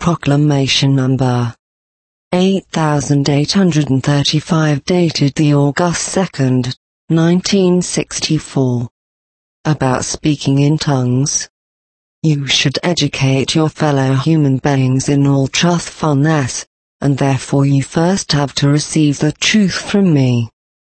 Proclamation Number 8835 dated the August 2nd, 1964. About speaking in tongues. You should educate your fellow human beings in all truthfulness, and therefore you first have to receive the truth from me.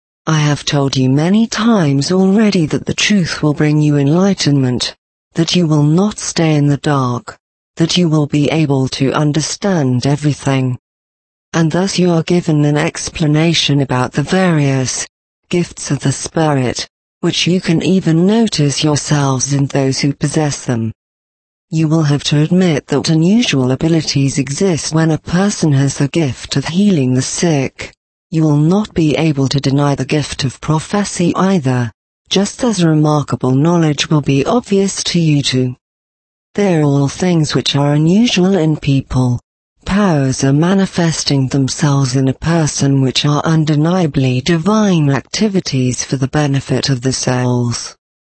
I have told you many times already that the truth will bring you enlightenment, that you will not stay in the dark, that you will be able to understand everything. And thus you are given an explanation about the various gifts of the Spirit, which you can even notice yourselves in those who possess them. You will have to admit that unusual abilities exist when a person has the gift of healing the sick. You will not be able to deny the gift of prophecy either, just as remarkable knowledge will be obvious to you too. They are all things which are unusual in people. Powers are manifesting themselves in a person which are undeniably divine activities for the benefit of the souls.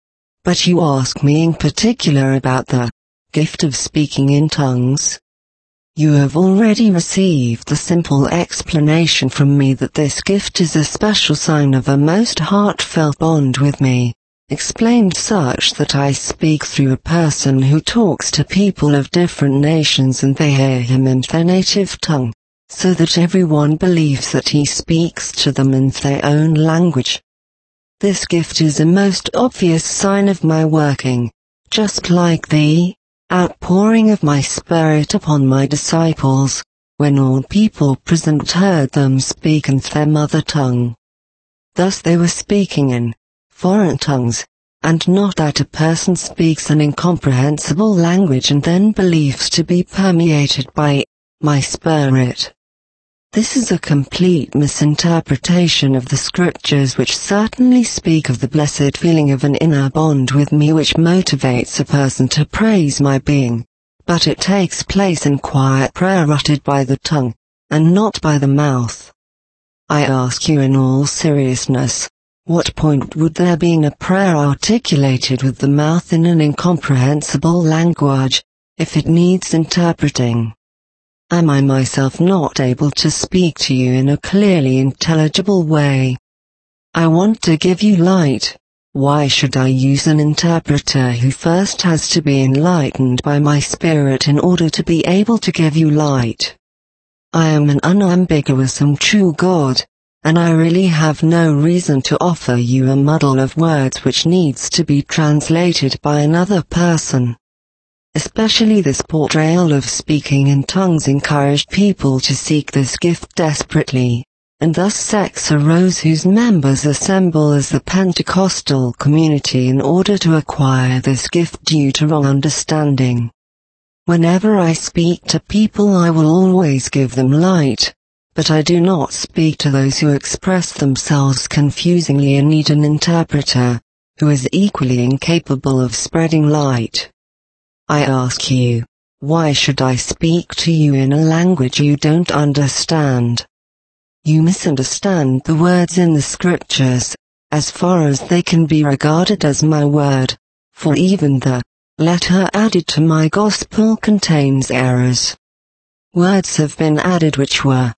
But you ask me in particular about the gift of speaking in tongues. You have already received the simple explanation from me that this gift is a special sign of a most heartfelt bond with me, explained such that I speak through a person who talks to people of different nations and they hear him in their native tongue, so that everyone believes that he speaks to them in their own language. This gift is a most obvious sign of my working, just like the outpouring of my Spirit upon my disciples, when all people present heard them speak in their mother tongue. Thus they were speaking in foreign tongues, and not that a person speaks an incomprehensible language and then believes to be permeated by my Spirit. This is a complete misinterpretation of the Scriptures, which certainly speak of the blessed feeling of an inner bond with me which motivates a person to praise my being, but it takes place in quiet prayer uttered by the tongue, and not by the mouth. I ask you in all seriousness, what point would there be in a prayer articulated with the mouth in an incomprehensible language, if it needs interpreting? Am I myself not able to speak to you in a clearly intelligible way? I want to give you light. Why should I use an interpreter who first has to be enlightened by my Spirit in order to be able to give you light? I am an unambiguous and true God, and I really have no reason to offer you a muddle of words which needs to be translated by another person. Especially this portrayal of speaking in tongues encouraged people to seek this gift desperately, and thus sects arose whose members assemble as the Pentecostal community in order to acquire this gift due to wrong understanding. Whenever I speak to people I will always give them light, but I do not speak to those who express themselves confusingly and need an interpreter, who is equally incapable of spreading light. I ask you, why should I speak to you in a language you don't understand? You misunderstand the words in the Scriptures, as far as they can be regarded as my word, for even the letter added to my gospel contains errors. Words have been added which were,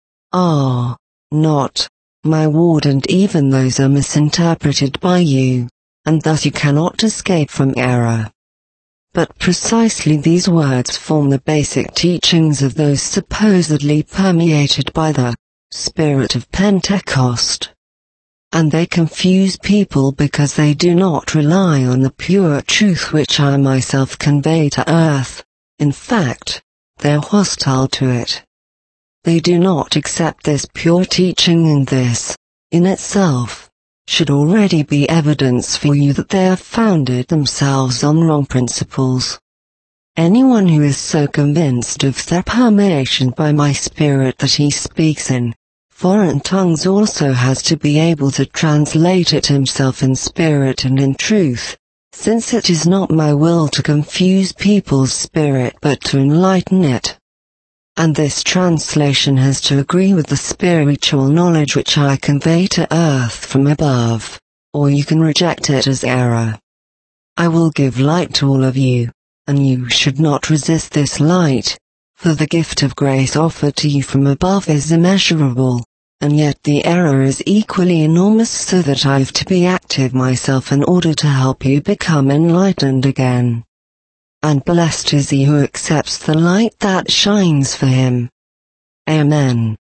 not, my word, and even those are misinterpreted by you, and thus you cannot escape from error. But precisely these words form the basic teachings of those supposedly permeated by the Spirit of Pentecost. And they confuse people because they do not rely on the pure truth which I myself convey to earth. In fact, they're hostile to it. They do not accept this pure teaching, and this, in itself, should already be evidence for you that they have founded themselves on wrong principles. Anyone who is so convinced of their permeation by my Spirit that he speaks in foreign tongues also has to be able to translate it himself in spirit and in truth, since it is not my will to confuse people's spirit but to enlighten it. And this translation has to agree with the spiritual knowledge which I convey to earth from above, or you can reject it as error. I will give light to all of you, and you should not resist this light, For the gift of grace offered to you from above is immeasurable, and yet the error is equally enormous, so that I've to be active myself in order to help you become enlightened again. And blessed is he who accepts the light that shines for him. Amen.